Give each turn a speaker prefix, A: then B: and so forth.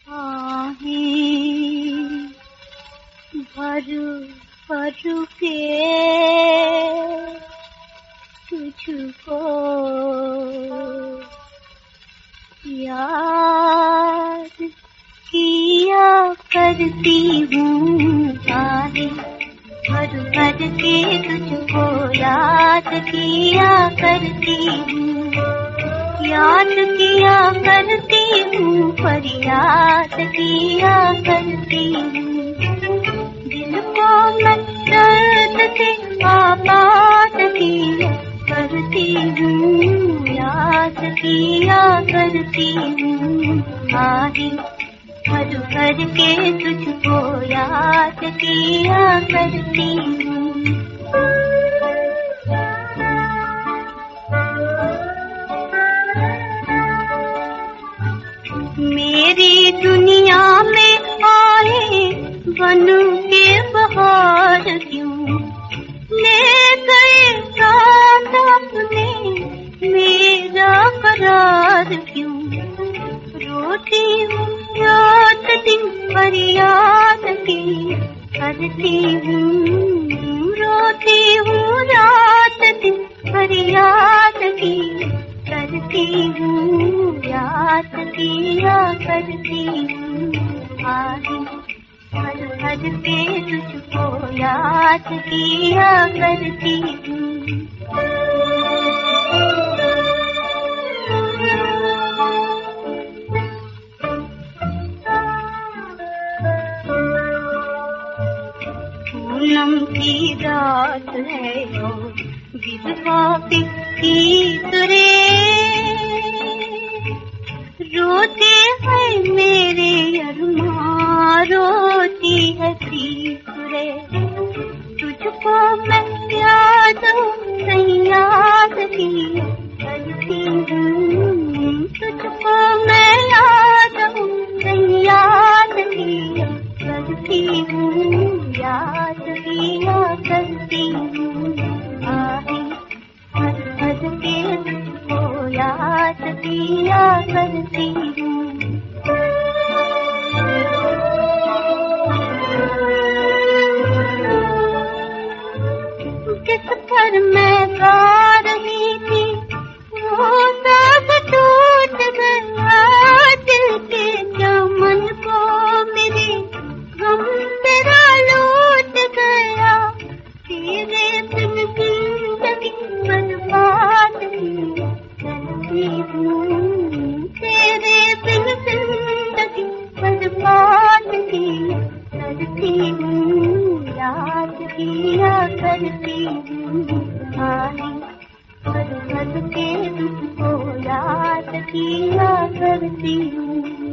A: आहें भर भर के तुझको याद किया करती हूँ। आहें भर भर के तुझको याद किया करती हूँ। याद किया करती हूँ, फरियाद किया करती हूँ। दिल को मैं दर्द से आबाद किया करती हूँ। याद किया करती हूँ। आहें भर भर के तुझको याद किया करती हूँ। मेरी दुनिया में आए बन के बहार क्यों, ले गए साथ अपने मेरा करार क्यों। रोती हूँ रात दिन फरियाद की करती हूँ। रोती हूँ रात दिन फरियाद की करती हूँ। याद किया करती हूँ। आहें भर भर के तुझको याद किया करती हूँ। पूनम की रात है और विधवा की तुरे, रोते हैं मेरे अरमां, रोती है तीसरे। तुझको मैं याद नहीं याद किया करती हूँ। तुझको मैं याद नहीं याद किया करती हूँ। याद किया करती हूँ। आहें भर भर के तुझको याद किया करती हूँ। जिस पर मैं गा रही थी वो सब टूट गया। दिल के चमन को मेरे गम तेरा लूट गया। तेरे बिन जिंदगी बर्बाद करती हूँ। तेरे बिन जिंदगी बर्बाद करती हूँ। याद किया करती हूँ। आहें भर भर के तुझको याद किया करती हूँ।